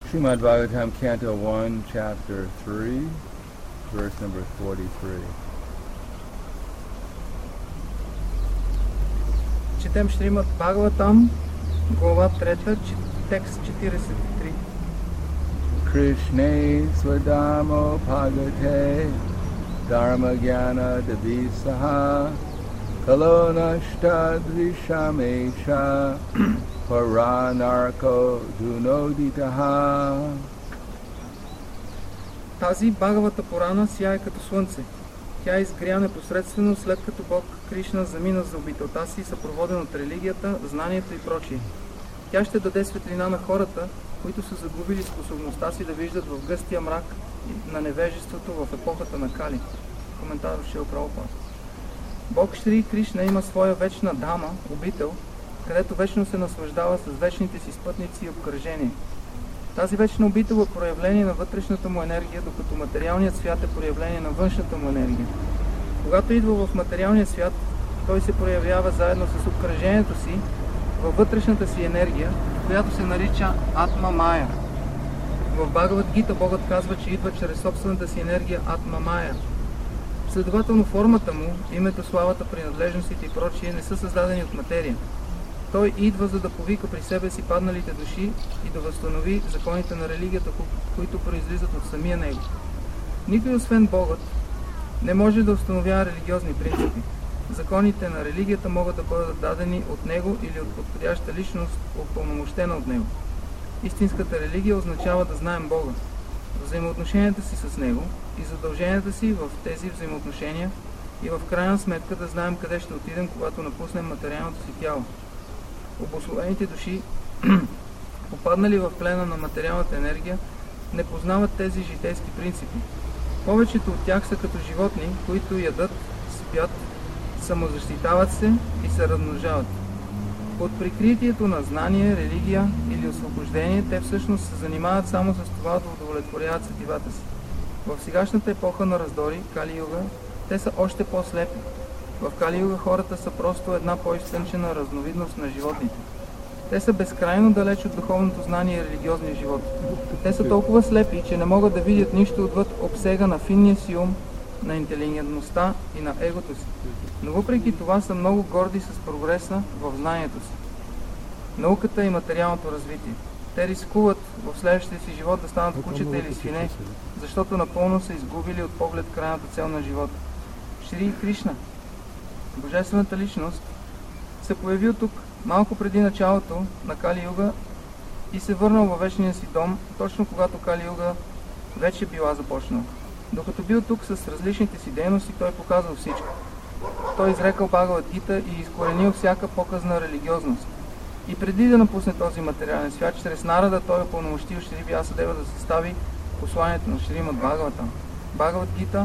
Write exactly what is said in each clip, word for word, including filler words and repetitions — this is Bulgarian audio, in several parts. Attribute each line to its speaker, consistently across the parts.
Speaker 1: Srimad Bhagavatam, Canto one, Chapter three, verse number forty-three.
Speaker 2: Четем Шримад Бхагаватам, глава трета, текст четиридесет и три.
Speaker 1: Krishne Swadamo Bhagavate Dharma Jnana Devisaha Kalonashta Drishamesha Paranarko Dunoditaha.
Speaker 2: Тази Бхагавата Пурана сияе като слънце. Тя изгря непосредствено след като Бог Кришна замина за обителта си, съпроводен от религията, знанието и прочие. Тя ще даде светлина на хората, които са загубили способността си да виждат в гъстия мрак на невежеството в епохата на Кали. Коментар в Шрила Прабхупада. Бог Шри Кришна има своя вечна дама, обител, където вечно се наслаждава с вечните си спътници и обкръжение. Тази вечна обител е проявление на вътрешната му енергия, докато материалният свят е проявление на външната му енергия. Когато идва в материалния свят, той се проявява заедно с обкръжението си във вътрешната си енергия, която се нарича Атма Майя. В Бхагавад Гита Богът казва, че идва чрез собствената си енергия Атма Майя. Следователно формата му, името, славата, принадлежностите и прочие не са създадени от материя. Той идва, за да повика при себе си падналите души и да възстанови законите на религията, които произлизат от самия него. Никой освен Богът не може да установява религиозни принципи. Законите на религията могат да бъдат дадени от него или от подходяща личност, упълномощена от него. Истинската религия означава да знаем Бога, взаимоотношенията си с него и задълженията си в тези взаимоотношения и в крайна сметка да знаем къде ще отидем, когато напуснем материалното си тяло. Обусловените души, попаднали в плена на материалната енергия, не познават тези житейски принципи. Повечето от тях са като животни, които ядат, спят, самозащитават се и се размножават. Под прикритието на знание, религия или освобождение, те всъщност се занимават само с това да удовлетворяват сетивата си. В сегашната епоха на раздори, Кали Юга, те са още по-слепи. В Кали Юга хората са просто една по-изтънчена разновидност на животните. Те са безкрайно далеч от духовното знание и религиозния живот. Те са толкова слепи, че не могат да видят нищо отвъд обсега на финния си ум, на интелигентността и на егото си. Но въпреки това са много горди с прогреса в знанието си, науката и материалното развитие. Те рискуват в следващия си живот да станат кучета или свине, защото напълно са изгубили от поглед крайната цел на живота. Шри Кришна, Божествената личност, се появил тук малко преди началото на Кали Юга и се върнал във вечния си дом, точно когато Кали Юга вече била започнала. Докато бил тук с различните си дейности, той показал всичко. Той изрекал Бхагавад Гита и изкоренил всяка показна религиозност. И преди да напусне този материален свят, чрез Нарада той упълномощил Шри Вясадева да състави посланието на Шримад Бхагаватам. Бхагавад Гита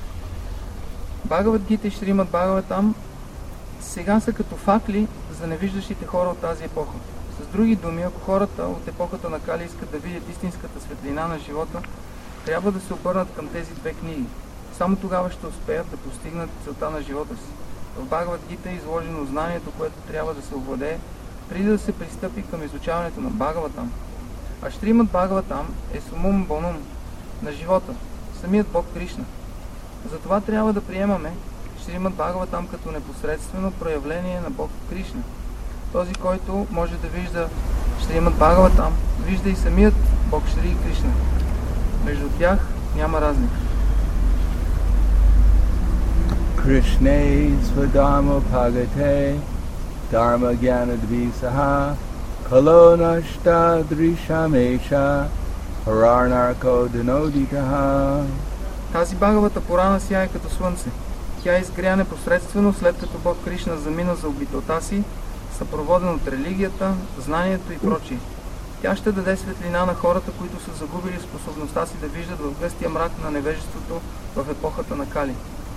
Speaker 2: Бхагавад Гита и Шримад Бхагаватам сега са като факли за невиждащите хора от тази епоха. С други думи, ако хората от епохата на Кали искат да видят истинската светлина на живота, трябва да се обърнат към тези две книги. Само тогава ще успеят да постигнат целта на живота си. В Бхагавад Гита е изложено знанието, което трябва да се овладее, преди да се пристъпи към изучаването на Бхагаватам. А Шримад Бхагаватам е сумум бонум на живота, самият Бог Кришна. Затова трябва да приемаме Шримад Бхагаватам като непосредствено проявление на Бог Кришна. Този, който може да вижда Шримад Бхагаватам, вижда и самият Бог Шри Кришна. Между тях няма разлика.
Speaker 1: Krishne Swadharma Bhagate Dharma Jnana Dvisaha Kalonashta Drishamesha Paranarko Dinoditaha.
Speaker 2: Тази Бхагавата Пурана сияе като слънце. Тя изгря непосредствено след като Бог Кришна замина за обителта си, съпроводен от религията, знанието и прочие. Тя ще даде светлина на хората, които са загубили способността си да виждат в гъстия мрак на невежеството в епохата на Кали.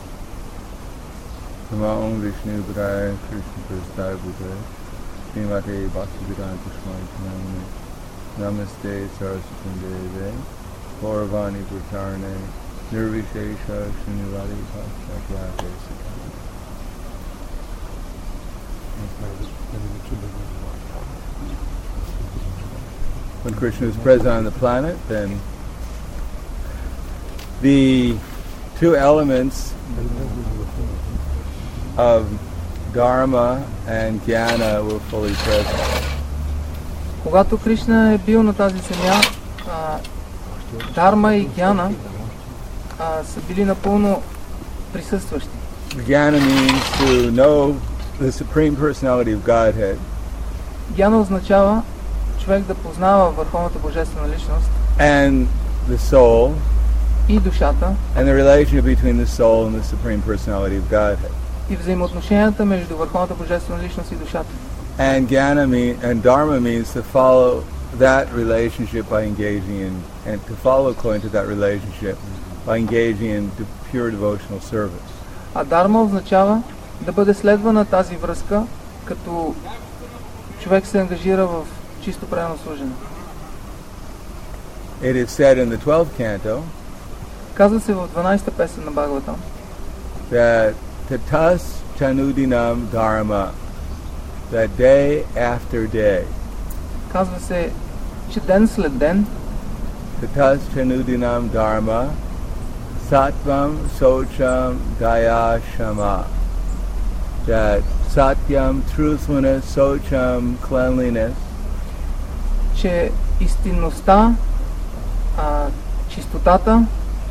Speaker 1: Namo Vishnu Padaya Krishna Prasthaya Bhutaya Srimate Bhaktivedanta Swami Namane Namaste Saraswati Deve Gauravani Pracharane Nirvishesha Srinivadi Bhakti when Krishna is present on the planet, then the two elements of Dharma and Jnana were fully present.
Speaker 2: Когато Кришна е бил на тази земя, а, Дharma и Гяна а, са били напълно присъстващи.
Speaker 1: Jnana means to know the Supreme Personality of Godhead.
Speaker 2: Гяна означава човек да познава върховната божествена личност
Speaker 1: And the soul,
Speaker 2: и душата,
Speaker 1: and the relationship between the soul and the Supreme Personality of Godhead.
Speaker 2: и взаимоотношенията между върховната божествена личност и душата.
Speaker 1: And Jnana mean, and Dharma means to follow that relationship by engaging in, and to follow according to that relationship by engaging in de- pure devotional service.
Speaker 2: А Дарма означава да бъде следвана тази връзка, като човек се ангажира в чисто преданно служене.
Speaker 1: It is said in the twelfth canto
Speaker 2: Казва се в дванадесета песен на Бхагаватам,
Speaker 1: that tatas chanudinam dharma, that day after day,
Speaker 2: казва се, че ден след ден,
Speaker 1: tatas chanudinam dharma, sattvam socham daya shama, that satyam, truthfulness, socham, cleanliness,
Speaker 2: че истинността, а, чистотата,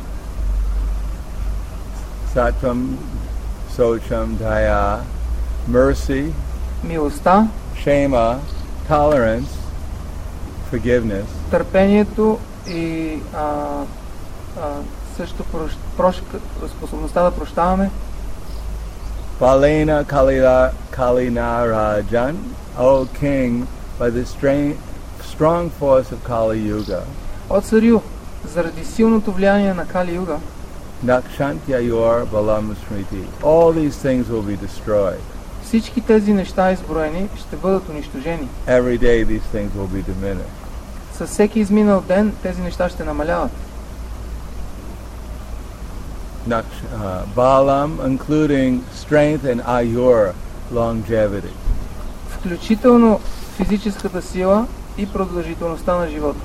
Speaker 1: sattvam, socham, daya, mercy,
Speaker 2: милостта,
Speaker 1: shema, tolerance, forgiveness,
Speaker 2: търпението и а, а, също прош, прош, способността да прощаваме,
Speaker 1: Balena Kalila Kalinarajan, O King, by the strain, strong force of Kali Yuga,
Speaker 2: О царю, заради силното влияние на Кали Юга,
Speaker 1: Nakshantyayor Balam Smriti. All these things will be destroyed.
Speaker 2: всички тези неща изброени ще бъдат унищожени.
Speaker 1: Every day these things will be diminished.
Speaker 2: Със всеки изминал ден тези неща ще намаляват.
Speaker 1: Naksh, uh, Balam, including strength and Ayur, longevity.
Speaker 2: Включително физическата сила и продължителността на живота.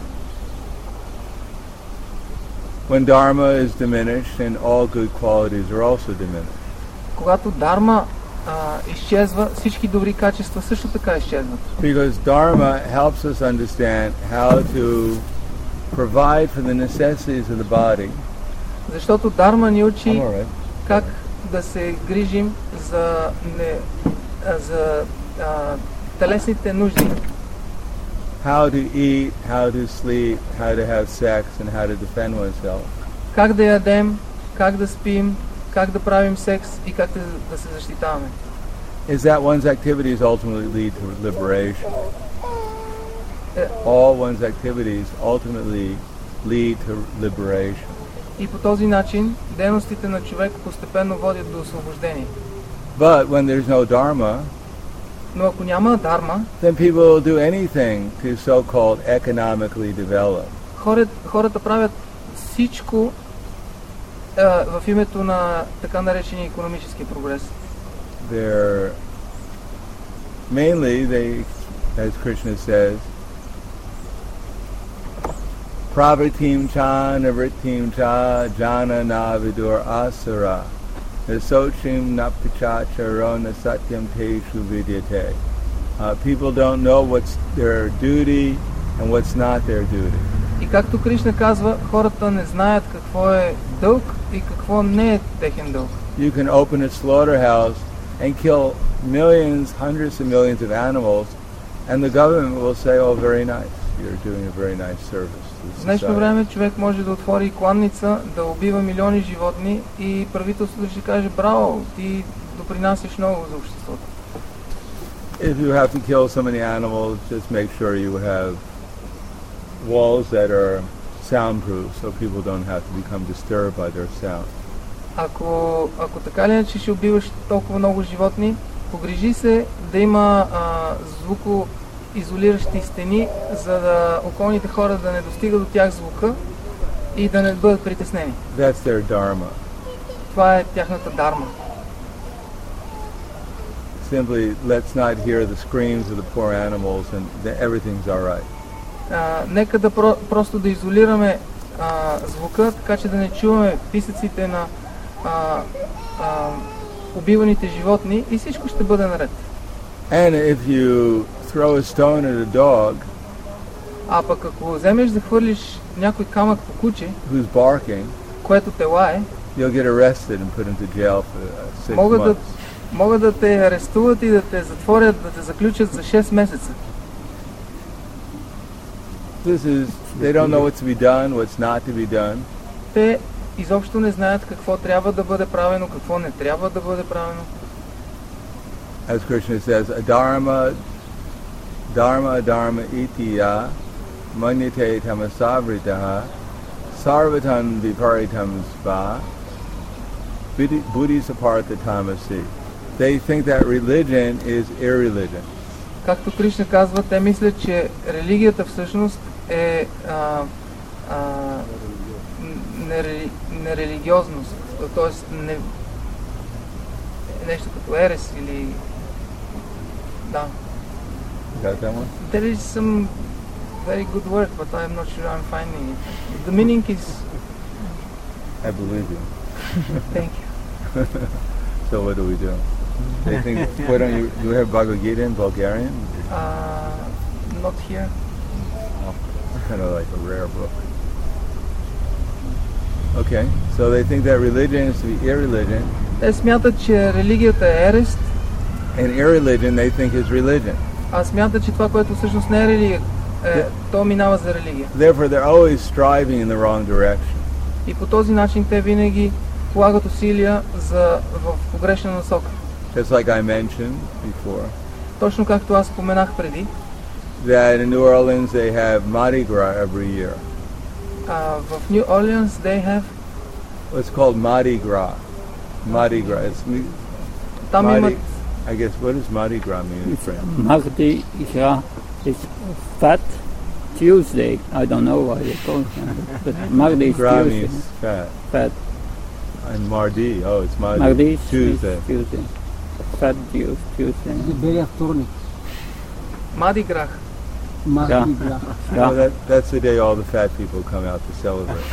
Speaker 1: When Dharma is diminished, and all good qualities are also diminished.
Speaker 2: Когато Дарма а, изчезва, всички добри качества също така изчезват.
Speaker 1: Because Dharma helps us understand how to provide for the necessities of the body.
Speaker 2: Защото Дарма ни учи
Speaker 1: I'm all right.
Speaker 2: как да се грижим за, не, а, за а, телесните нужди.
Speaker 1: How to eat, how to sleep, how to have sex, and how to defend oneself.
Speaker 2: Как да ядем, как да спим, как да правим секс и как да, да се защитаваме.
Speaker 1: Is that one's activities ultimately lead to liberation?
Speaker 2: Е,
Speaker 1: All one's activities ultimately lead to liberation.
Speaker 2: И по този начин дейностите на човек постепенно водят до освобождение.
Speaker 1: But when there's no Dharma,
Speaker 2: Но ако няма Дарма,
Speaker 1: then people will do anything to so-called economically develop.
Speaker 2: хората, хората правят всичко е, в името на така наречения икономически прогрес.
Speaker 1: They're mainly, they, as Krishna says, Pravatim cha navritim cha jana na vidur asura nasochim napachacharo nasatyam teshu vidyate. Uh, people don't know what's their duty and what's not their duty.
Speaker 2: И както Кришна казва, хората не знаят какво е дълг и какво не е техен дълг.
Speaker 1: You can open a slaughterhouse and kill millions, hundreds of millions of animals, and the government will say, oh, very nice, you're doing a very nice service to
Speaker 2: В днешно
Speaker 1: society.
Speaker 2: време човек може да отвори кланница, да убива милиони животни и правителството ще каже: браво, ти допринасяш много за обществото.
Speaker 1: If you have to kill so many animals, just make sure you have walls that are soundproof so people don't have to become disturbed by their sound.
Speaker 2: Ако, ако така или иначе ще убиваш толкова много животни, погрижи се да има а, звукоизолиращи стени, за да околните хора да не достига до тях звука и да не бъдат притеснени.
Speaker 1: That's their dharma.
Speaker 2: Това е тяхната дарма.
Speaker 1: Simply, let's not hear the screams of the poor animals and th- everything's all right.
Speaker 2: А, нека да про, просто да изолираме а, звука, така че да не чуваме писъците на а, а, убиваните животни и всичко ще бъде наред.
Speaker 1: And if you throw a stone at a dog
Speaker 2: А пък ако вземеш да хвърлиш някой камък по куче,
Speaker 1: who's barking,
Speaker 2: което те лае,
Speaker 1: you'll get arrested and put into jail for uh, six
Speaker 2: могат да,
Speaker 1: months.
Speaker 2: могат да те арестуват и да те затворят, да те заключат за шест месеца.
Speaker 1: This is, they don't know what's to be done, what's not to be done.
Speaker 2: Те изобщо не знаят какво трябва да бъде правено, какво не трябва да бъде правено.
Speaker 1: As Krishna says, adharma, dharma, dharma itiya, manyate tamasavritaha, sarvatan viparitam sva, buddhi sapartha tamasi. They think that religion is irreligion.
Speaker 2: Както Кришна казва, те мислят, че религията всъщност е а, а, нерели, нерелигиозност, т.е. Не, нещо като ерес или... Да.
Speaker 1: Got that one?
Speaker 2: There is some very good word, but I'm not sure I'm finding it. The meaning is...
Speaker 1: I believe you.
Speaker 2: Thank you.
Speaker 1: So what do we do? They think, why don't you, do we have Bhagavad Gita in Bulgarian?
Speaker 2: Uh, not here.
Speaker 1: Kind of like a rare book. Okay, so they think that religion is to be irreligion,
Speaker 2: Те смятат, че религията е ерест,
Speaker 1: and irreligion they think is religion.
Speaker 2: а смятат, че това, което всъщност не е религия, е, то минава за религия.
Speaker 1: Therefore, they're always striving in the wrong direction.
Speaker 2: И по този начин те винаги полагат усилия за, в погрешна насока.
Speaker 1: Just like I mentioned before,
Speaker 2: Точно както аз споменах преди,
Speaker 1: that in New Orleans they have Mardi Gras every year.
Speaker 2: а, в Нью Орлеанс they have,
Speaker 1: It's called Mardi Gras. Mardi Gras. It's me-
Speaker 2: там
Speaker 1: Mardi,
Speaker 2: имат,
Speaker 1: I guess, what does Mardi Gras mean in French?
Speaker 3: Mardi Gras is Fat Tuesday. I don't know why they call it, but Mardi is
Speaker 1: Gras
Speaker 3: Tuesday.
Speaker 1: means fat.
Speaker 3: Fat
Speaker 1: And Mardi, oh, it's Mardi.
Speaker 3: Mardi is
Speaker 1: Tuesday.
Speaker 3: Tuesday. Fat Tues- Tuesday.
Speaker 4: Белия вторник.
Speaker 2: Мади Грах.
Speaker 4: Марди
Speaker 3: Да.
Speaker 4: Грах.
Speaker 1: Oh,
Speaker 3: Yeah.
Speaker 1: that, that's the day all the fat people come out to celebrate.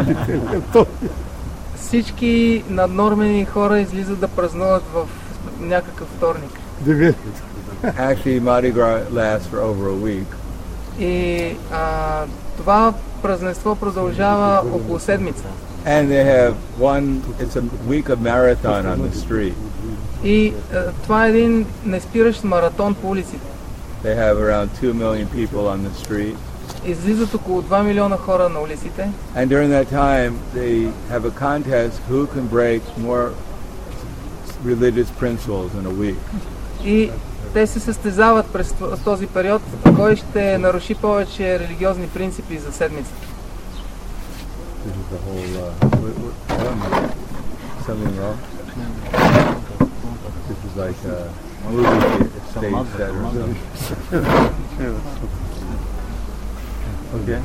Speaker 2: Всички наднормени хора излизат да празнуват в някакъв вторник.
Speaker 1: Actually, Mardi Gras lasts for over a week.
Speaker 2: И а, това празненство продължава около седмица.
Speaker 1: And they have one, it's a week of marathon on the street.
Speaker 2: И а, това е един неспиращ маратон по улиците.
Speaker 1: They have around two million people on the street.
Speaker 2: Излизат около два милиона хора на улиците.
Speaker 1: And during that time, they have a contest who can break more religious principles in a week.
Speaker 2: И те се състезават през т- този период, кой ще наруши повече религиозни принципи за седмица.
Speaker 1: This is the whole, uh, what, what, um, something wrong? This is like a movie sta- stage set or something. Okay.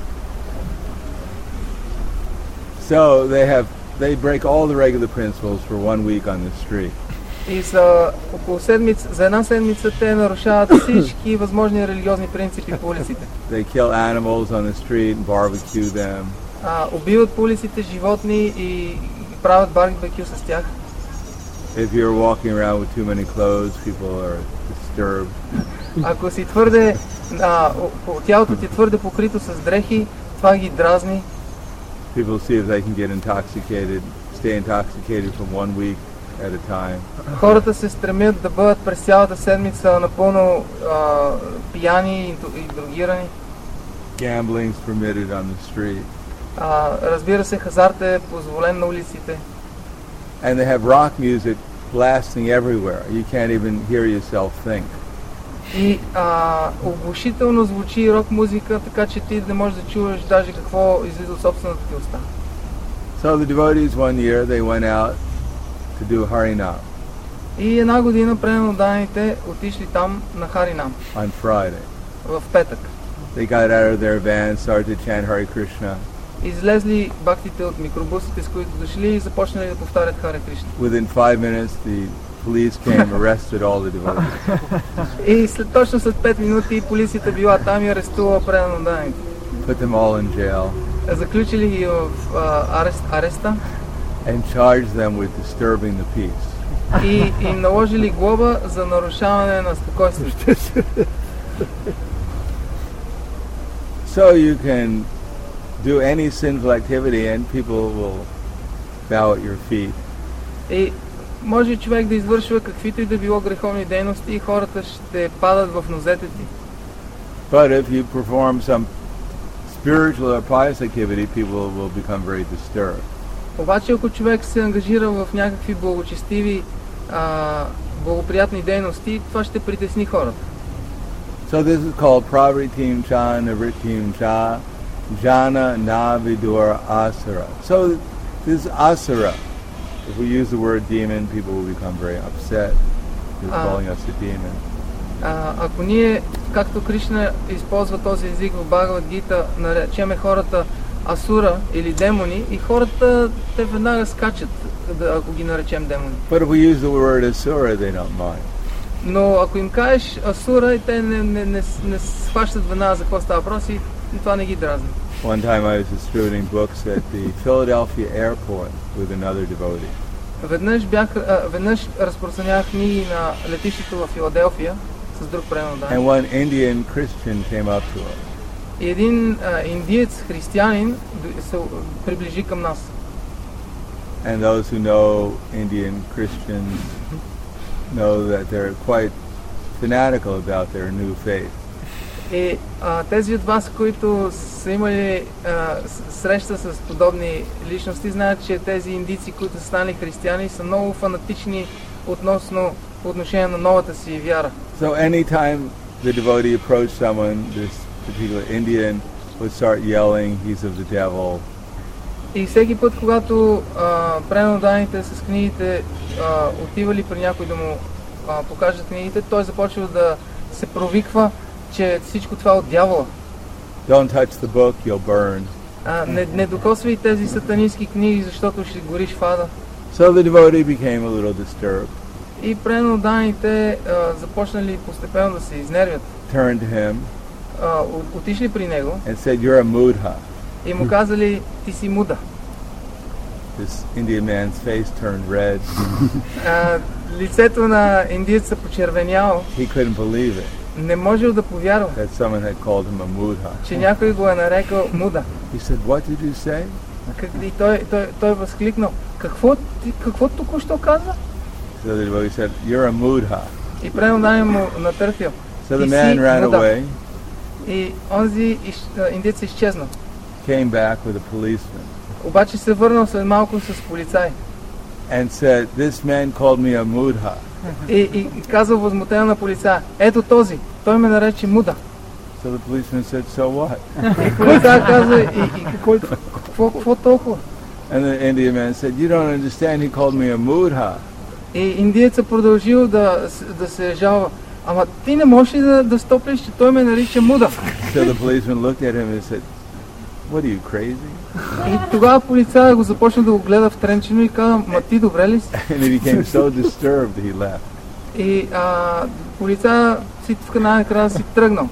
Speaker 1: So they have, they break all the regular principles for one week on the street.
Speaker 2: И за около седмица, за една седмица те нарушават всички възможни религиозни принципи по улиците.
Speaker 1: They kill animals on the street and barbecue them.
Speaker 2: А, убиват по улиците животни и правят барбекю с тях.
Speaker 1: If you're walking around with too many clothes, people are disturbed.
Speaker 2: Ако си твърде, а, о- о- тялото ти е твърде покрито с дрехи, това ги дразни.
Speaker 1: People see if they can get intoxicated, stay intoxicated from one week at a time.
Speaker 2: Хората се стремят да бъдат през цялата седмица напълно а, пияни и, и дрогирани.
Speaker 1: Gambling's permitted on the street.
Speaker 2: А, разбира се, хазарт е позволен на улиците.
Speaker 1: And they have rock music blasting everywhere. You can't even hear yourself think.
Speaker 2: И а, оглушително звучи рок музика, така че ти не можеш да чуваш даже какво излиза от собствената ти уста.
Speaker 1: So the devotees one year, they went out to do Harinam
Speaker 2: И една година преданните отишли там на Харинам,
Speaker 1: on Friday.
Speaker 2: в петък.
Speaker 1: They got out of their van, started to chant Hare Krishna.
Speaker 2: Излезли бактите от микробусите, с които дошли и започнали да повтарят Харе Кришна.
Speaker 1: Within five minutes, the police came, arrested all the devotees.
Speaker 2: И след, точно след пет минути полицията била там и арестувала преданоданите.
Speaker 1: Put them all in jail
Speaker 2: Заключили ги в а, арест, ареста
Speaker 1: and charged them with disturbing the peace.
Speaker 2: и им наложили глоба за нарушаване на спокойствието.
Speaker 1: So you can do any sinful activity and people will bow at your feet.
Speaker 2: И може човек да извършва каквито и да било греховни дейности и хората ще падат в нозете ти.
Speaker 1: But if you perform some spiritual or pious activity, people will become very disturbed.
Speaker 2: Обаче ако човек се ангажира в някакви благочестиви, а, благоприятни дейности, това ще притесни хората.
Speaker 1: So this is called pravritim cha navritim cha jana navidur asura. So this asura, if we use the word demon, people will become very upset. He's
Speaker 2: Ah.
Speaker 1: calling us a demon.
Speaker 2: А, ако ние, както Кришна използва този език в Бхагавад Гита, наречеме хората асура или демони, и хората те веднага скачат, да, ако ги наречем демони.
Speaker 1: But if we use the word asura, they don't mind.
Speaker 2: Но ако им кажеш асура, и те не, не, не, не схващат веднага за какво става въпрос и това не ги дразни.
Speaker 1: One time I was distributing books at the Philadelphia airport with another devotee.
Speaker 2: Веднъж, бях, а, веднъж разпространявах книги на летището в Филаделфия с друг пренодан.
Speaker 1: And one Indian Christian came up to us.
Speaker 2: И един а, индиец, християнин, д- се приближи към нас.
Speaker 1: And those who know Indian Christians know that they're quite fanatical about their new faith.
Speaker 2: И а, тези от вас, които са имали а, с- среща с подобни личности, знаят, че тези индийци, които са станали християни, са много фанатични относно по отношение на новата си вяра.
Speaker 1: So anytime the devotee approached someone, this particular Indian would start yelling, "He's of the devil."
Speaker 2: И всеки път, когато преноданите с книгите а, отивали при някой да му а, покажат книгите, той започва да се провиква, че всичко това е от дявола.
Speaker 1: Don't touch the book, you'll burn.
Speaker 2: А, не, не докосвай тези сатанински книги, защото ще гориш в ада.
Speaker 1: So the devotee became a little disturbed,
Speaker 2: И преноданите започнали постепенно да се изнервят.
Speaker 1: turned to him
Speaker 2: А, от- отишли при него
Speaker 1: and said, "You're a mudha."
Speaker 2: и му казали, ти си муда.
Speaker 1: This Indian man's face turned red.
Speaker 2: А, лицето на индиеца почервеняло,
Speaker 1: He couldn't believe it,
Speaker 2: не можел да повярва,
Speaker 1: that someone had called him a mudha.
Speaker 2: че някой го е нарекал муда.
Speaker 1: He said, "What did you say?"
Speaker 2: Как, и той, той, той възкликнал, какво, ти, какво току-що каза?
Speaker 1: So the devotee said, "You're a mudha."
Speaker 2: И преноданен му натъртил.
Speaker 1: So the
Speaker 2: Ти
Speaker 1: man
Speaker 2: си
Speaker 1: ran
Speaker 2: муда.
Speaker 1: away,
Speaker 2: И онзи из, а, индиец изчезнал.
Speaker 1: came back with a policeman,
Speaker 2: Обаче се върнал след малко с полицай.
Speaker 1: and said, "This man called me a mudha."
Speaker 2: И, и, и казал възмутено на полицая, ето този, той ме нарече муда.
Speaker 1: So the policeman said, "So what?"
Speaker 2: И полицая каза, и, и какво, какво, какво толкова?
Speaker 1: And the Indian man said, "You don't understand, he called me a mudha."
Speaker 2: И индиецът продължил да, с- да се жалва. Ама ти не можеш ли да, да стопиш, че той ме нарича муда?
Speaker 1: So the policeman looked at him and said, "What are you, crazy?"
Speaker 2: И тогава полицая го започна да го гледа втренчено и каза, ма ти добре ли си?
Speaker 1: And he became so disturbed he left.
Speaker 2: И а, полицая си в най-накрая си тръгнал.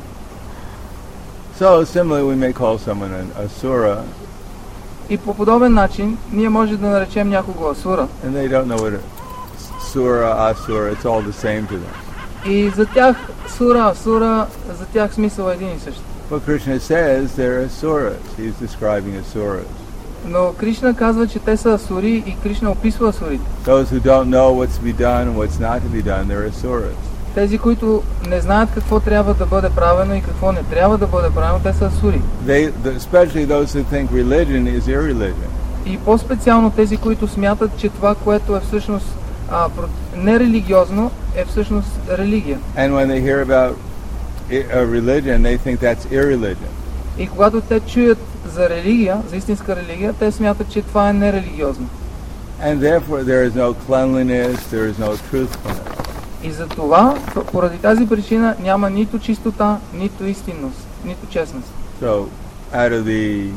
Speaker 1: So similarly, we may call someone an asura,
Speaker 2: И по подобен начин ние може да наречем някого асура.
Speaker 1: and they don't know what a sura, asura, it's all the same to them.
Speaker 2: И за тях сура, асура, за тях смисъл е един и същ.
Speaker 1: But Krishna says they're asuras. He's describing asuras.
Speaker 2: Но Кришна казва, че те са асури и Кришна описва асурите.
Speaker 1: Those who don't know what's to be done and what's not to be done, they're asuras.
Speaker 2: Тези, които не знаят какво трябва да бъде правено и какво не трябва да бъде правено, те са асури.
Speaker 1: They, the, especially those who think religion is irreligion.
Speaker 2: И по-специално тези, които смятат, че това, което е всъщност а, про- нерелигиозно, е всъщност религия.
Speaker 1: And when they hear about i- a religion, they think that's irreligion.
Speaker 2: И когато те чуят за религия, за истинска религия, те смятат, че това е нерелигиозно.
Speaker 1: And therefore there is no cleanliness, there is no truthfulness.
Speaker 2: И за това, поради тази причина, няма нито чистота, нито истинност, нито честност.
Speaker 1: So out of the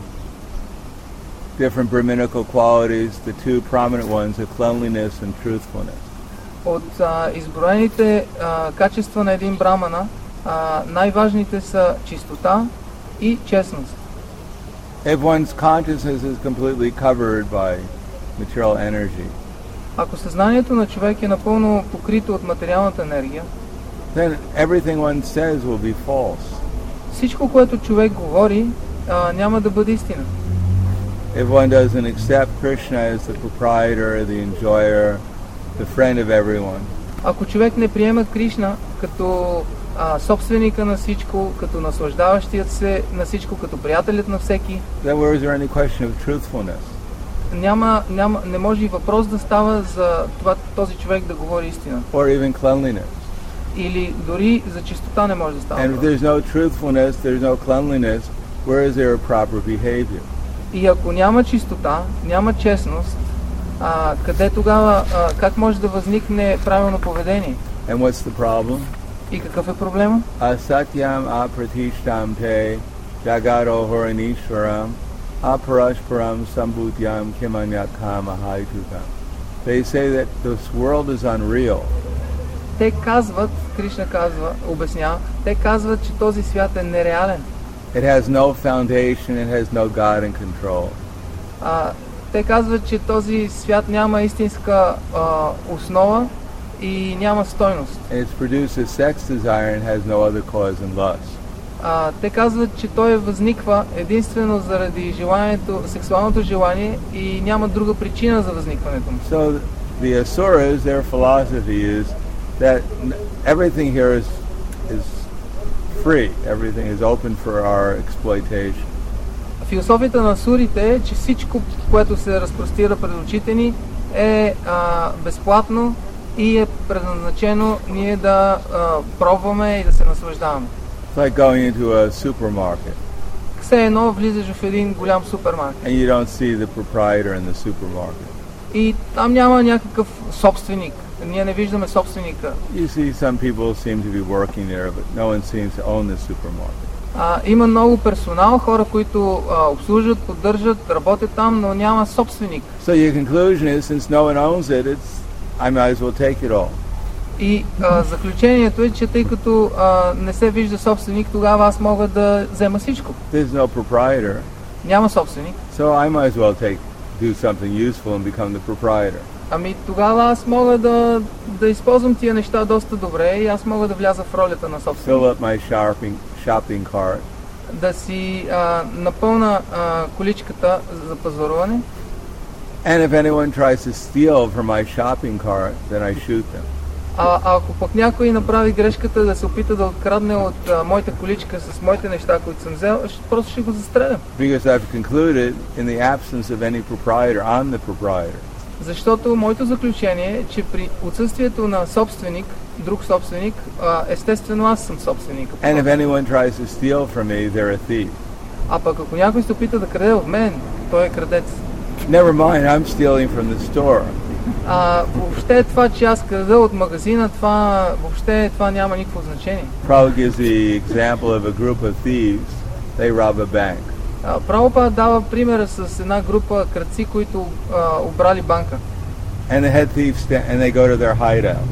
Speaker 1: different Brahminical qualities, the two prominent ones are cleanliness and truthfulness.
Speaker 2: От а, изброените а, качества на един брамана, а, най-важните са чистота и честност.
Speaker 1: If one's consciousness is completely covered by material energy,
Speaker 2: Ако съзнанието на човек е напълно покрито от материалната енергия,
Speaker 1: then everything one says will be false.
Speaker 2: всичко, което човек говори, а, няма да бъде истина.
Speaker 1: If one doesn't accept Krishna as the proprietor, the enjoyer, the friend of everyone,
Speaker 2: Ако човек не приема Кришна като а, собственика на всичко, като наслаждаващият се на всичко, като приятелят на всеки,
Speaker 1: then where is there any question of truthfulness?
Speaker 2: няма, няма, не може и въпрос да става за това този човек да говори истина.
Speaker 1: Or even cleanliness?
Speaker 2: Или дори за чистота не може да става
Speaker 1: And if
Speaker 2: въпрос.
Speaker 1: there's no truthfulness, there's no cleanliness, where is there a proper behavior?
Speaker 2: И ако няма чистота, няма честност, а, къде тогава, а, как може да възникне правилно поведение?
Speaker 1: And what's the problem?
Speaker 2: И какъв е проблема?
Speaker 1: Asatyam apratishtam te jagado horanishwaram aparashparam sambhutyam kimanyakam ahaitukam. They say that this world is unreal.
Speaker 2: Те казват, Кришна казва, обяснява, те казват, че този свят е нереален.
Speaker 1: It has no foundation, it has no God in control.
Speaker 2: А, те казват, че този свят няма истинска а, основа и няма стойност.
Speaker 1: And it's produced a sex desire and has no other cause than lust.
Speaker 2: А, те казват, че той възниква единствено заради желанието, сексуалното желание и няма друга причина за възникването му.
Speaker 1: So the Asuras, their philosophy is that n- everything here is is free. Everything is open for our exploitation.
Speaker 2: Философията на сурите е, че всичко, което се разпростира пред очите ни, е а, безплатно и е предназначено ние да а, пробваме и да се наслаждаваме.
Speaker 1: It's like going into a supermarket
Speaker 2: Все едно влизаш в един голям супермаркет
Speaker 1: and you don't see the proprietor in the supermarket.
Speaker 2: и там няма някакъв собственик. Ние не виждаме собственика.
Speaker 1: You see some people seem to be working there, but no one seems to own the supermarket.
Speaker 2: А, има много персонал, хора, които а, обслужват, поддържат, работят там, но няма собственик.
Speaker 1: So your conclusion is, since no one owns it, it's I might as well take it all.
Speaker 2: И а, заключението е, че тъй като а, не се вижда собственик, тогава аз мога да взема всичко.
Speaker 1: There's no proprietor,
Speaker 2: Няма собственик.
Speaker 1: so I might as well take do something useful and become the proprietor.
Speaker 2: Ами тогава аз мога да, да използвам тия неща доста добре и аз мога да вляза в ролята на собственик.
Speaker 1: Fill up my shopping shopping cart,
Speaker 2: Да си а, напълна а, количката за пазаруване.
Speaker 1: and if anyone tries to steal from my shopping cart, then I shoot them.
Speaker 2: А, а ако пък някой направи грешката да се опита да открадне от а, моята количка с моите неща, които съм взел, ще, просто ще го застрелям.
Speaker 1: Because I've concluded, in the absence of any proprietor, I'm the proprietor.
Speaker 2: Защото моето заключение е, че при отсъствието на собственик, друг собственик, а, естествено аз съм собственик.
Speaker 1: And if anyone tries to steal from me, they're a thief.
Speaker 2: А пък ако някой се опита да краде от мен, той е крадец.
Speaker 1: Never mind, I'm stealing from the store.
Speaker 2: А въобще това, че аз крада от магазина, това въобще това няма никакво значение.
Speaker 1: Prabhupada gives the example of a group of thieves. They rob a bank.
Speaker 2: А, Прабхупада дава примера с една група крадци, които а, обрали банка.
Speaker 1: And the head thieves sta- and they go to their hideout.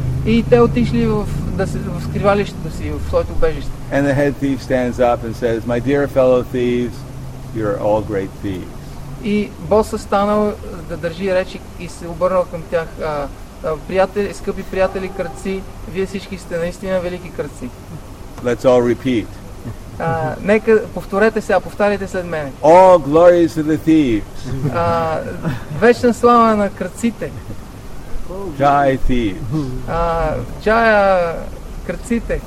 Speaker 2: И те отишли в, да се, в скривалището си, в своето убежище.
Speaker 1: And the head thief stands up and says, "My dear fellow thieves, you're all great thieves."
Speaker 2: И босът станал да държи речи и се обърнал към тях. А, а, приятели, скъпи приятели крадци, вие всички сте наистина велики крадци.
Speaker 1: Let's all repeat.
Speaker 2: А, нека повторете сега, повтаряйте след мене.
Speaker 1: All glories to the thieves.
Speaker 2: А, вечна слава на крадците.
Speaker 1: Jai thieves.
Speaker 2: А, чая крадците.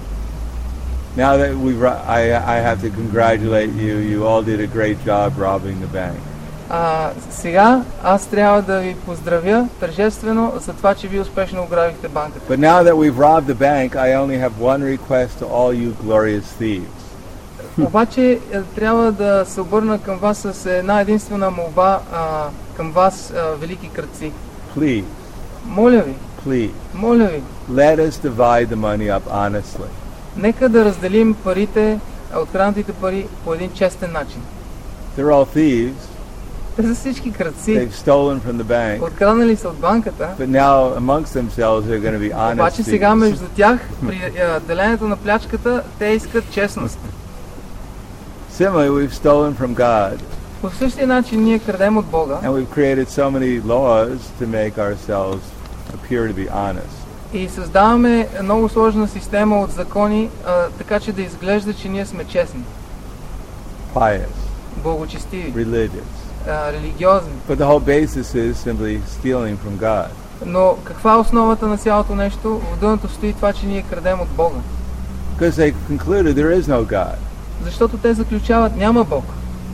Speaker 1: Now that we've, ro- I, I have to congratulate you. You all did a great job robbing the bank.
Speaker 2: А, сега аз трябва да ви поздравя тържествено за това, че ви успешно ограбихте банката.
Speaker 1: But now that we've robbed the bank, I only have one request to all you glorious thieves.
Speaker 2: Обаче е, трябва да се обърна към вас с една единствена молба, а, към вас, а, велики крадци.
Speaker 1: Please,
Speaker 2: Моля ви,
Speaker 1: please,
Speaker 2: моля ви,
Speaker 1: let us divide the money up honestly.
Speaker 2: нека да разделим парите, а, откраднатите пари по един честен начин.
Speaker 1: They're all thieves,
Speaker 2: Те са всички крадци.
Speaker 1: They've stolen from the bank.
Speaker 2: Откраднали са от банката.
Speaker 1: But now amongst themselves they're going to be honest.
Speaker 2: Обаче сега между тях, при uh, деленето на плячката, те искат честност.
Speaker 1: Similarly, we've stolen from God.
Speaker 2: По същия начин ние крадем от Бога.
Speaker 1: And we've created so many laws to make ourselves appear to be honest.
Speaker 2: И създаваме много сложна система от закони, а, така че да изглежда, че ние сме честни.
Speaker 1: Pious.
Speaker 2: Благочестиви.
Speaker 1: Religious.
Speaker 2: А, религиозни.
Speaker 1: But the whole basis is simply stealing from God.
Speaker 2: Но каква е основата на цялото нещо? В дъното стои това, че ние крадем от Бога.
Speaker 1: Because they concluded there is no God.
Speaker 2: Защото те заключават, няма Бог.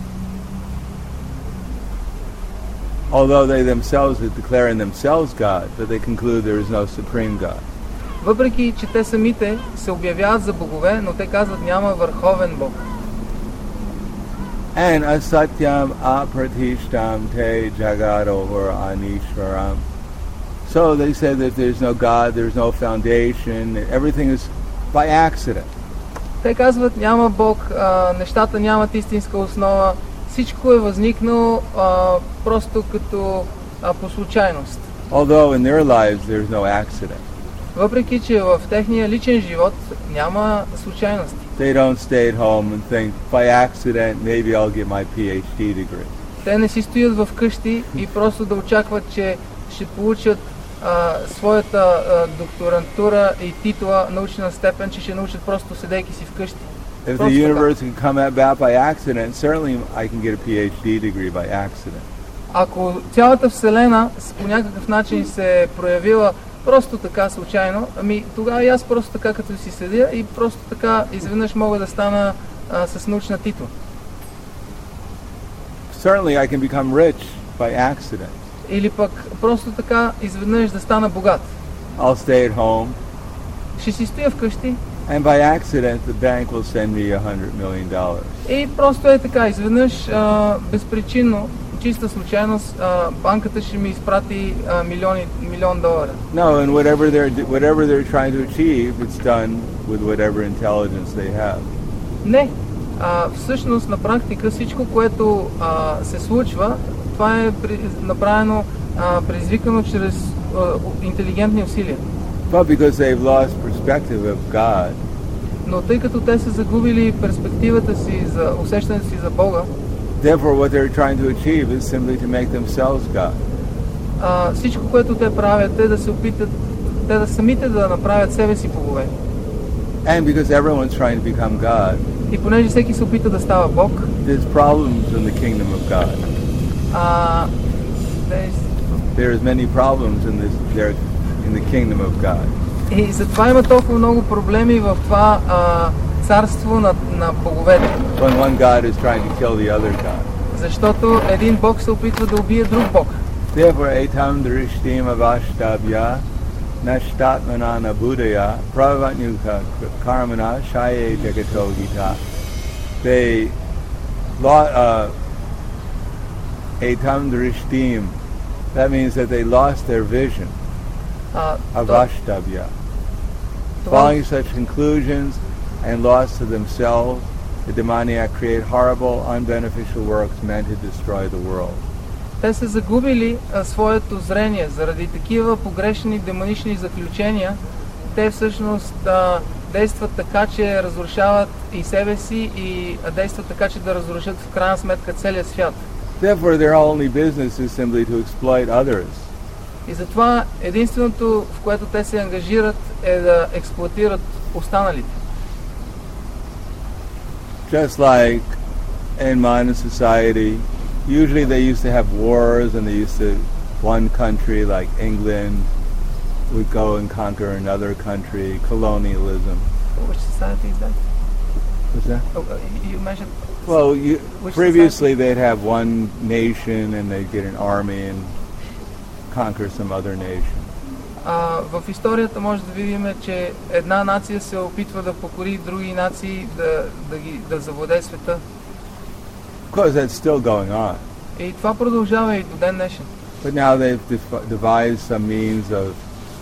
Speaker 1: Although they themselves are declaring themselves God, but they conclude there is no supreme God.
Speaker 2: Въпреки, че те самите се обявяват за богове, но те казват, няма върховен Бог.
Speaker 1: And asatyam apratishtam te jagadovar anishvaram. So they said that there's no God, there's no foundation, everything is by accident.
Speaker 2: Те казват, няма Бог, а, нещата нямат истинска основа, всичко е възникнало а, просто като а, по случайност.
Speaker 1: Although in their lives there's no accident.
Speaker 2: Въпреки, че в техния личен живот няма случайности.
Speaker 1: They don't stay at home and think, by accident, maybe I'll get my PhD degree.
Speaker 2: Те не си стоят в къщи и просто да очакват, че ще получат а, своята а, докторантура и титла, научна степен, че ще научат просто седейки си вкъщи.
Speaker 1: If the universe can come about by accident, certainly I can get a PhD degree by accident.
Speaker 2: Ако цялата Вселена по някакъв начин се е проявила просто така случайно, ами тогава и аз просто така като си седя и просто така изведнъж мога да стана а, с научна титла.
Speaker 1: Certainly I can become rich by accident.
Speaker 2: Или пък просто така изведнъж да стана богат.
Speaker 1: I'll stay at home.
Speaker 2: Ще си стоя вкъщи.
Speaker 1: And by accident the bank will send me a hundred million dollars.
Speaker 2: И просто е така, изведнъж а, безпричинно, чиста случайност, а, банката ще ми изпрати а, милиони, милион долара.
Speaker 1: No, and whatever they're whatever they're trying to achieve, it's done with whatever intelligence they have.
Speaker 2: Не, а, всъщност на практика всичко, което а, се случва, това е при, направено, а, предизвикано чрез а, интелигентни усилия.
Speaker 1: But because they've lost perspective of God,
Speaker 2: но тъй като те са загубили перспективата си за усещането си за Бога,
Speaker 1: therefore what they're trying to achieve is simply to make themselves God.
Speaker 2: А, всичко, което те правят, е да се опитат, те да самите да направят себе си богове.
Speaker 1: And because everyone's trying to become God,
Speaker 2: и понеже всеки се опита да става Бог,
Speaker 1: there's problems in the kingdom of God.
Speaker 2: А,
Speaker 1: there's many problems in this there in the kingdom of God.
Speaker 2: И затова има толкова много проблеми в това а, царство на, на боговете.
Speaker 1: When one God is trying to kill the other God.
Speaker 2: Защото един Бог се опитва да убие друг Бог.
Speaker 1: Therefore, etam drishtim avashtabhya nashtatmanana buddhaya pravatnyuka karmana shaye jagato gita. They uh, etam drishtim. That means that they lost their vision.
Speaker 2: Uh,
Speaker 1: Avashtabhya. Following such conclusions and lost to themselves, the demoniac create horrible, unbeneficial works meant to destroy the world.
Speaker 2: Те са загубили а, своето зрение заради такива погрешни демонични заключения. Те всъщност а, действат така, че разрушават и себе си и а, действат така, че да разрушат в крайна сметка целия свят.
Speaker 1: Therefore, their only business is simply to exploit others.
Speaker 2: И затова единственото, в което те се ангажират, е да експлоатират останалите.
Speaker 1: Just like in modern society, usually they used to have wars, and they used to, one country like England would go and conquer another country, colonialism.
Speaker 2: Which society is that?
Speaker 1: What's that?
Speaker 2: Oh, you mentioned...
Speaker 1: Well, you, previously
Speaker 2: society?
Speaker 1: they'd have one nation and they'd get an army and conquer some other nation.
Speaker 2: Uh, в историята може да видим, че една нация се опитва да покори други нации, да, да, ги, да завладее света.
Speaker 1: Of course, that's still going on.
Speaker 2: И това продължава и до ден днешен.
Speaker 1: But now they've devised some means of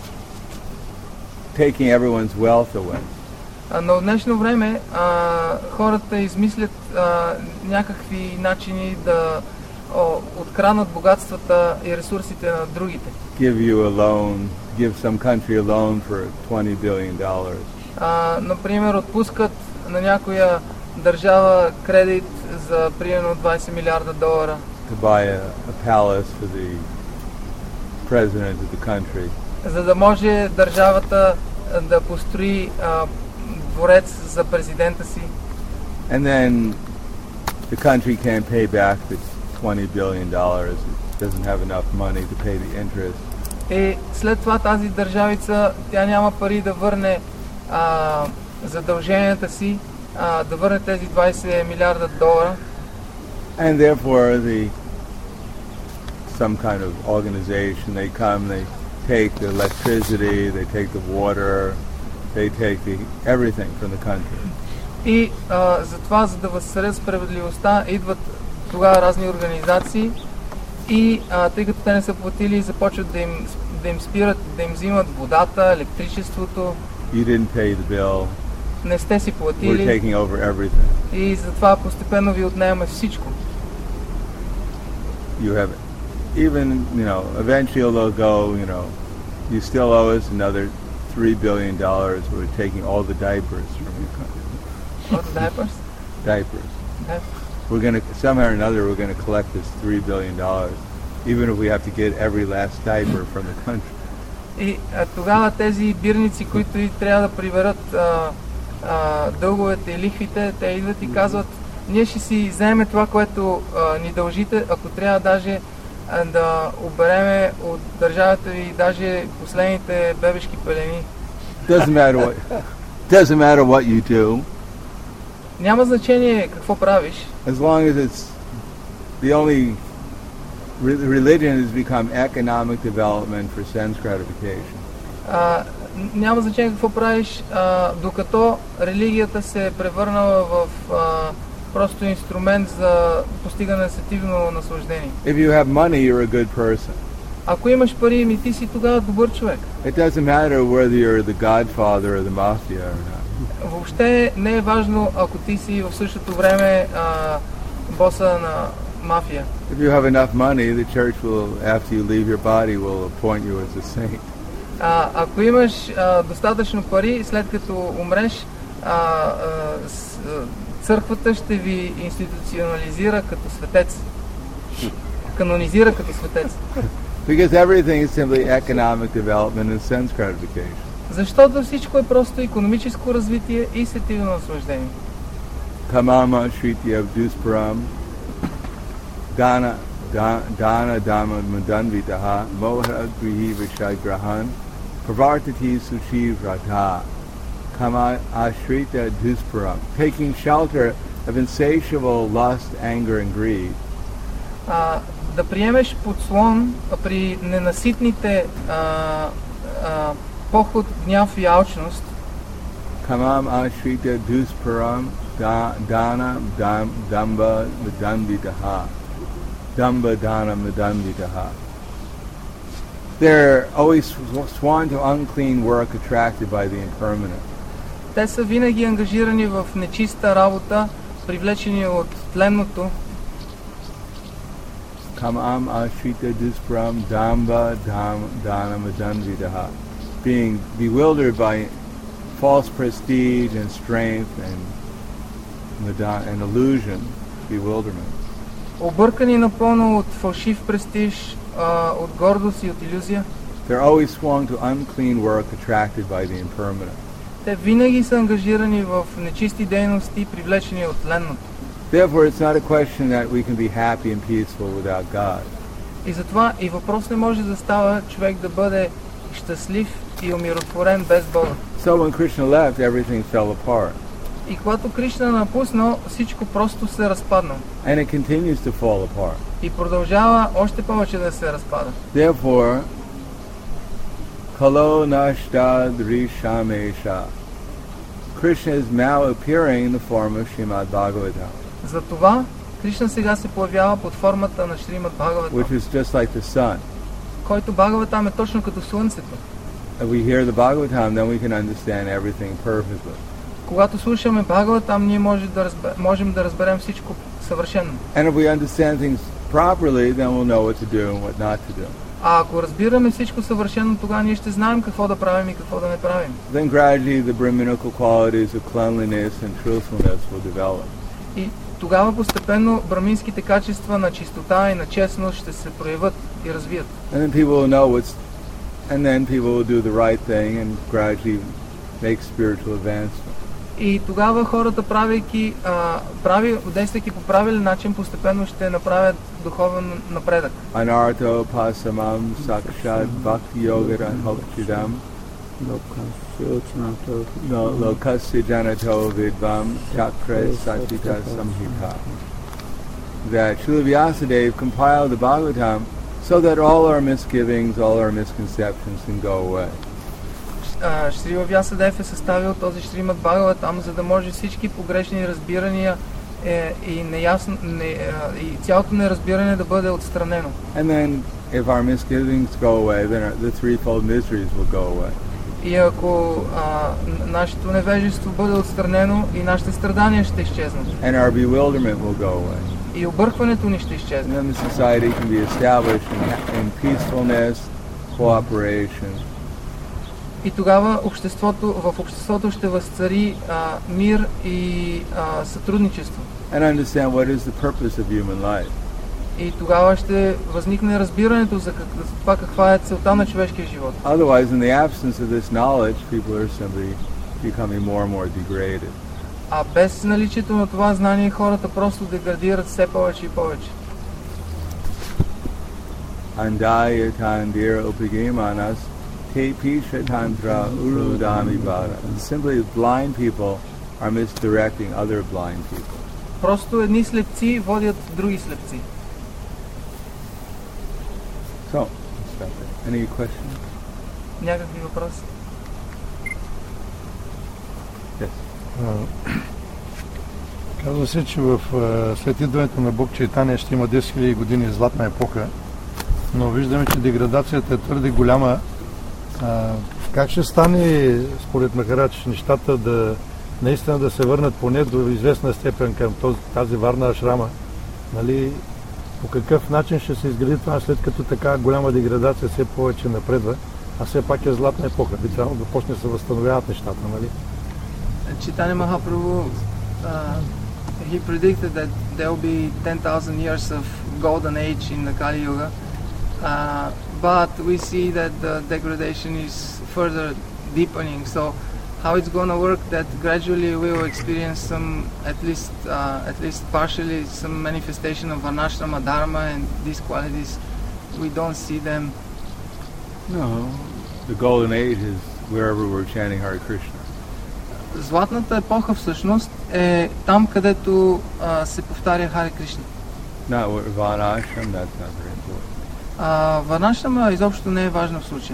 Speaker 1: taking everyone's wealth away.
Speaker 2: Uh, но в днешно време uh, хората измислят uh, някакви начини да о, откранат богатствата и ресурсите на другите.
Speaker 1: Give you a loan, give some country a loan for twenty billion dollars.
Speaker 2: А, например, отпускат на някоя държава кредит за примерно двайсет милиарда долара.
Speaker 1: To buy a, a palace for the president of the country.
Speaker 2: За да може държавата да построи а, дворец за президента си.
Speaker 1: And then the country can't pay back the twenty billion dollars. It doesn't have enough money to pay the interest.
Speaker 2: И след това тази държавица, тя няма пари да върне а, задълженията си, а, да върне тези двайсет милиарда долара.
Speaker 1: And therefore the some kind of organization, they come, they take the electricity, they take the water, they take the everything from the country.
Speaker 2: И а, затова, за да възцарят справедливостта, идват тогава разни организации и а, тъй като те не са платили, започват да им, да им спират, да им взимат водата, електричеството.
Speaker 1: You didn't pay the bill.
Speaker 2: Не сте си
Speaker 1: We're
Speaker 2: платили
Speaker 1: taking over everything.
Speaker 2: и затова постепенно ви отнемаме всичко.
Speaker 1: You have even, you know, eventually they'll go, you know, you still owe us another three billion dollars. We're taking all the diapers from your country.
Speaker 2: All the diapers?
Speaker 1: Diapers.
Speaker 2: Diapers.
Speaker 1: We're going to, somehow or another, we're going to collect this three billion dollars, even if we have to get every last diaper from the country.
Speaker 2: И а, тогава тези бирници, които и трябва да приберат а, а, дълговете и лихвите, те идват и казват, ние ще си вземем това, което а, ни дължите, ако трябва даже а, да обереме от държавата ви даже последните бебешки пелени.
Speaker 1: Doesn't matter what, doesn't matter what you do.
Speaker 2: Няма значение какво правиш.
Speaker 1: As long as it's the only religion has become economic development for sense gratification.
Speaker 2: А, няма значение какво правиш, а, докато религията се е превърнала в а, просто инструмент за постигане на сетивно наслаждение.
Speaker 1: If you have money, you're a good person.
Speaker 2: Ако имаш пари, ми ти си тогава добър човек.
Speaker 1: It doesn't matter whether you're the godfather or the mafia or not.
Speaker 2: Въобще не е важно, ако ти си в същото време а, боса на мафия.
Speaker 1: If you have enough money, the church will, after you leave your body, will appoint you as a saint.
Speaker 2: А, ако имаш а, достатъчно пари, след като умреш, а, а, с, а, църквата ще ви институционализира като светец. Канонизира като светец.
Speaker 1: Because everything is simply economic development and sense gratification.
Speaker 2: Защото всичко е просто икономическо развитие и сетивно наслаждение.
Speaker 1: Kamama Shriti Abdusparam Dana Dana Dama Madanvitaha Moha Grihi Vishagrahan Pravartati Suchi Vrata Kama Ashrita Dusparam, taking shelter of insatiable lust, anger and greed.
Speaker 2: А, да приемеш подслон при ненаситните а, а, поход, гняв и алчност.
Speaker 1: Kamam Ashrita Dusparam Dana Damba Madanvitaha Damba Dana Madanvitaha. They're always sworn to unclean work, attracted by the impermanent.
Speaker 2: Те са винаги ангажирани в нечиста работа, привлечени от тленното.
Speaker 1: Kamam Ashrita Dusparam Damba Dana Madanvitaha. Being bewildered by false prestige and strength and and illusion, bewilderment.
Speaker 2: Объркани напълно от фалшив престиж, а, от гордост и от илюзия.
Speaker 1: They're always swung to unclean work, attracted by the impermanent.
Speaker 2: Те винаги са ангажирани в нечисти дейности, привлечени от тленното.
Speaker 1: Therefore, it's not a question that we can be happy and peaceful without God.
Speaker 2: И затова и въпрос не може да става човек да бъде щастлив и умиротворен без Бога.
Speaker 1: So when Krishna left, everything fell apart.
Speaker 2: И когато Кришна напуснал, всичко просто се разпадна.
Speaker 1: And it continues to fall apart.
Speaker 2: И продължава още повече да се разпада.
Speaker 1: Therefore, Kalo Nashta Drishamesha. Krishna is now appearing in the form of Srimad Bhagavatam.
Speaker 2: Затова Кришна сега се появява под формата на Шримад Бхагаватам,
Speaker 1: Which is just like the sun.
Speaker 2: който Бхагаватам е точно като слънцето.
Speaker 1: If we hear the Bhagavatam, then we can understand everything perfectly.
Speaker 2: Когато слушаме Бхагаватам, ние може да разбер, можем да разберем всичко съвършено.
Speaker 1: And if we understand things properly, then we'll know what to do and what not to do.
Speaker 2: А ако разбираме всичко съвършено, тогава ние ще знаем какво да правим и какво да не правим.
Speaker 1: Then gradually the Brahminical qualities of cleanliness and truthfulness will develop.
Speaker 2: И тогава постепенно браминските качества на чистота и на честност ще се проявят и развият.
Speaker 1: And then people will know what's, and then people will do the right thing and gradually make spiritual advancement.
Speaker 2: И тогава хората, правейки, а, прави, действайки по правилен начин, постепенно ще направят духовен напредък.
Speaker 1: Anarto pasamam sakshat bhakti yogara hokchidam lokasya janato vidvam chakra satita samhita. That Srila Vyasadeva compiled the Bhagavatam so that all our misgivings, all our misconceptions can go away.
Speaker 2: Шрила Вясадев е съставил този Шримад Бхагаватам, за да може всички погрешни разбирания е, и, неясно, не, е, и цялото неразбиране да бъде отстранено.
Speaker 1: And then, if our misgivings go away, then our, the threefold miseries will go away.
Speaker 2: И ако а, нашето невежество бъде отстранено, и нашите страдания ще изчезнат.
Speaker 1: And our bewilderment will go away.
Speaker 2: И объркването ни ще
Speaker 1: And
Speaker 2: изчезне.
Speaker 1: then the society can be established in, in peacefulness, cooperation.
Speaker 2: И тогава обществото, в обществото ще възцари а, мир и а, сътрудничество.
Speaker 1: And understand what is the purpose of human life.
Speaker 2: И тогава ще възникне разбирането за, как, за това каква е целта на човешкия живот.
Speaker 1: Otherwise, in the absence of this knowledge, people are simply becoming more and more degraded.
Speaker 2: А без наличието на това знание, хората просто деградират все повече и повече.
Speaker 1: Andaya tandira upagamanas te pisha tantra urudami vada. Simply, blind people are misdirecting other blind people.
Speaker 2: Просто едни слепци водят други слепци.
Speaker 1: So, stop there. Any questions?
Speaker 2: Някакви въпроси?
Speaker 1: Yes.
Speaker 4: Казва се, че в, след идването на Бог Чайтания ще има десет хиляди години златна епоха, но виждаме, че деградацията е твърде голяма. А, как ще стане, според Махарадж, нещата да наистина да се върнат поне до известна степен към този, тази Варна ашрама? Нали, по какъв начин ще се изгради това, след като така голяма деградация все повече напредва, а все пак е златна епоха? Би трябвало да почне да се възстановяват нещата, нали?
Speaker 2: Chaitanya Mahaprabhu, uh, he predicted that there will be ten thousand years of golden age in the Kali Yuga, uh, but we see that the degradation is further deepening. So, how it's going to work? That gradually we will experience some, at least, uh, at least partially, some manifestation of Varnashrama Dharma, and these qualities we don't see them.
Speaker 1: No, the golden age is wherever we're chanting Hare Krishna.
Speaker 2: Златната епоха всъщност е там, където а, се повтаря Харе Кришна.
Speaker 1: Not Varnashram, that's not very important.
Speaker 2: А, Варнашрама изобщо не е важна в случая.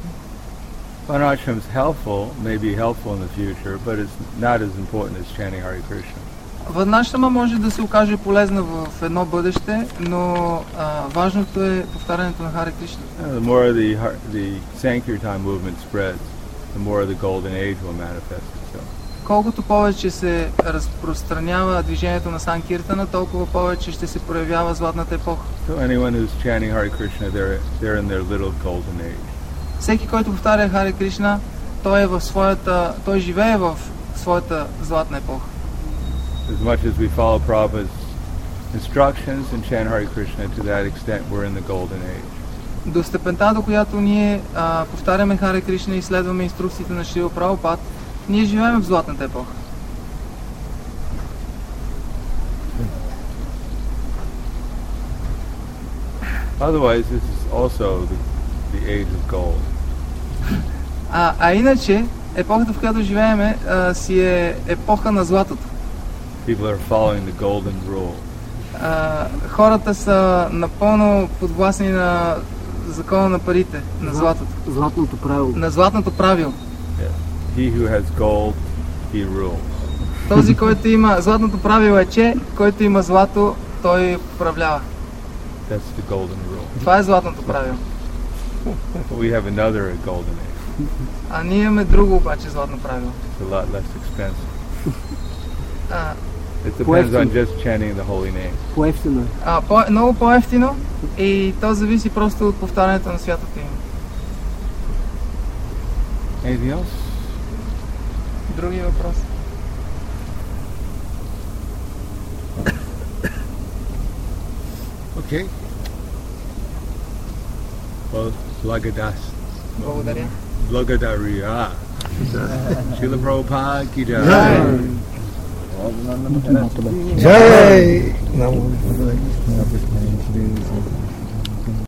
Speaker 1: Varnashram is helpful, may be helpful in the future, but it's not as important as chanting Hare Krishna.
Speaker 2: Варнашрама може да се окаже полезна в едно бъдеще, но а, важното е повтарянето на Харе Кришна.
Speaker 1: The more the the Sankirtan movement spreads, the more the golden age will manifest itself.
Speaker 2: Колкото повече се разпространява движението на Санкиртана, толкова повече ще се проявява златната епоха.
Speaker 1: So anyone who's chanting Hare Krishna, they're they're in their little golden age.
Speaker 2: Всеки, който повтаря Харе Кришна, той е в своята, той живее в своята златна епоха.
Speaker 1: As much as we follow Prabhupada's instructions and chant Hare Krishna, to that extent we're in the golden age.
Speaker 2: До степента, до която ние а, повтаряме Харе Кришна и следваме инструкциите на Шрила Прабхупад, ние живеем в златната епоха.
Speaker 1: Otherwise, this is also the, the age of gold.
Speaker 2: А, а иначе, епохата, в която живееме, а, си е епоха на златото.
Speaker 1: People are following the golden rule.
Speaker 2: А, хората са напълно подвластни на закона на парите, на златото.
Speaker 5: Златното правило.
Speaker 2: На златното правило.
Speaker 1: Yeah. He who has gold, he rules.
Speaker 2: Този, който има златното правило е, че който има злато, той управлява.
Speaker 1: That's the golden rule.
Speaker 2: Това е златното правило.
Speaker 1: But we have another golden age.
Speaker 2: А ние имаме друго обаче златно правило.
Speaker 1: It's a lot less expensive.
Speaker 2: А,
Speaker 1: It depends on
Speaker 5: По-евтино.
Speaker 1: just chanting the holy name.
Speaker 5: По-ефтино е.
Speaker 2: А, по, много по-ефтино и то зависи просто от повтарянето на святото име.
Speaker 1: Anything else?
Speaker 2: Други въпроси?
Speaker 1: Okay. Well, Lagadas.
Speaker 2: Благодаря.
Speaker 1: Blagadariya. Srila Prabhupada ki jai.
Speaker 4: Jai!